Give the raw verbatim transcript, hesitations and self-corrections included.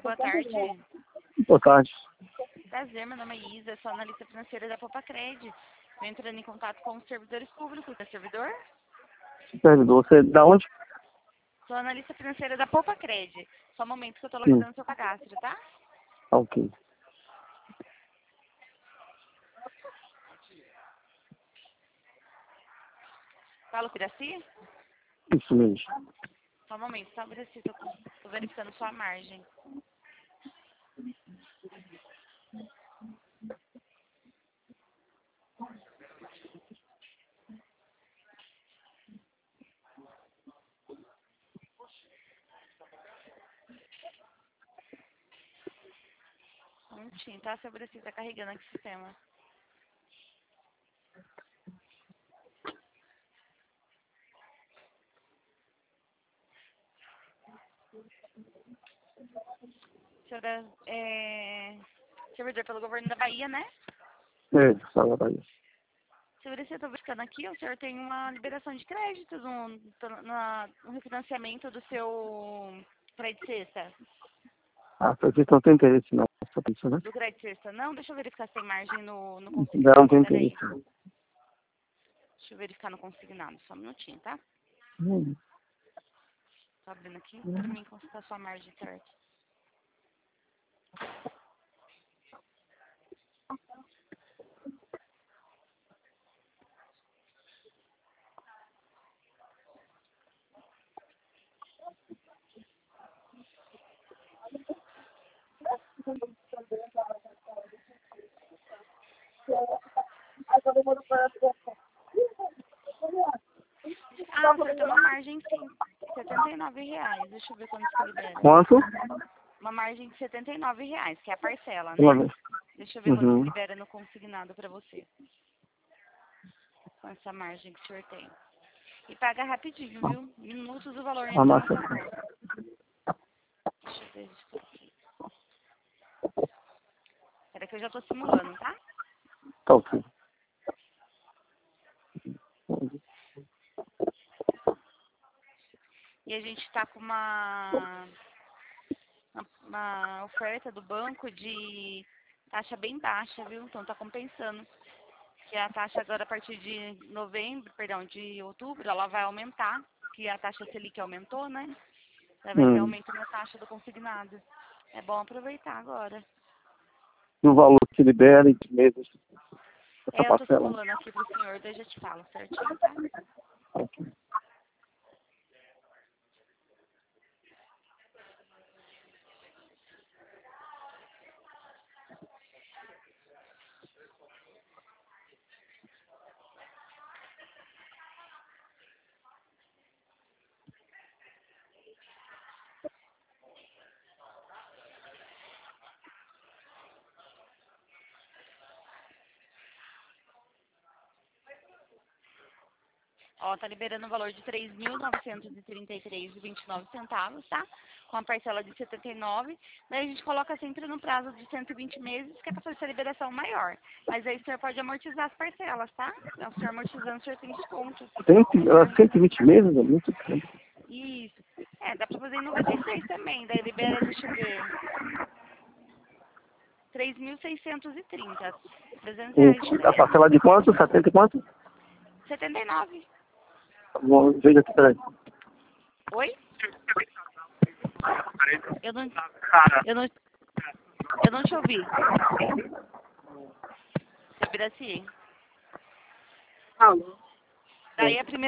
boa tarde. Boa tarde. Prazer, meu nome é Isa, sou analista financeira da Popacred. Estou entrando em contato com os servidores públicos. É servidor? Servidor, você é da onde? Sou analista financeira da Popacred. Só um momento que eu estou Sim. localizando o seu cadastro, tá? Ah, ok. Falo com o Iraci? Isso mesmo. Só um momento, tá, Iraci? Estou verificando sua margem. Um minutinho, tá? Seu Iraci está carregando aqui o sistema. Senhora, é... servidor pelo governo da Bahia, né? É, Sala Bahia. Senhor, eu estou buscando aqui, o senhor tem uma liberação de crédito no, no, no refinanciamento do seu crédito sexta. Ah, vocês não tem interesse não, só isso, né? Do crédito sexta, não? Deixa eu verificar se tem margem no, no Não consignado, tem peraí. interesse não. Deixa eu verificar no consignado, só um minutinho, tá? Hum. Tô abrindo aqui pra mim consultar sua margem certa. Ah, o senhor tem uma margem sim, setenta e nove reais. Deixa eu ver quando se libera. Quanto? Uma margem de setenta e nove reais, que é a parcela, Uma né? vez. Deixa eu ver quando se Uhum. libera no consignado pra você. Com essa margem que o senhor tem. E paga rapidinho, viu? Minutos o valor A entra na massa. sua conta. Deixa eu ver se tá aqui. Espera que eu já tô simulando, tá? Tá ok. E a gente tá com uma, uma oferta do banco de taxa bem baixa, viu? Então tá compensando. Que a taxa agora a partir de novembro, perdão, de outubro, ela vai aumentar. Que a taxa Selic aumentou, né? Aí vai ter Hum. aumento na taxa do consignado. É bom aproveitar agora. E o valor que libera em que meses essa É, eu tô parcela? simulando aqui pro senhor, daí já te falo certinho, tá? Ok. Ó, tá liberando o valor de três mil novecentos e trinta e três reais e vinte e nove centavos, tá? Com a parcela de setenta e nove. Daí a gente coloca sempre no prazo de cento e vinte meses, que é pra fazer essa liberação maior. Mas aí o senhor pode amortizar as parcelas, tá? Então, o senhor amortizando, o senhor tem desconto. cento, ah, cento e vinte meses é muito tempo. Isso. É, dá pra fazer em noventa e seis também. Daí libera, deixa eu ver, três mil seiscentos e trinta. trezentos reais de E a diferença. parcela de quanto? setenta e quanto? setenta e nove. Vou ver aqui, peraí. Oi? Eu não, eu não, eu não te ouvi. Seu Biraci. Alô? Daí a primeira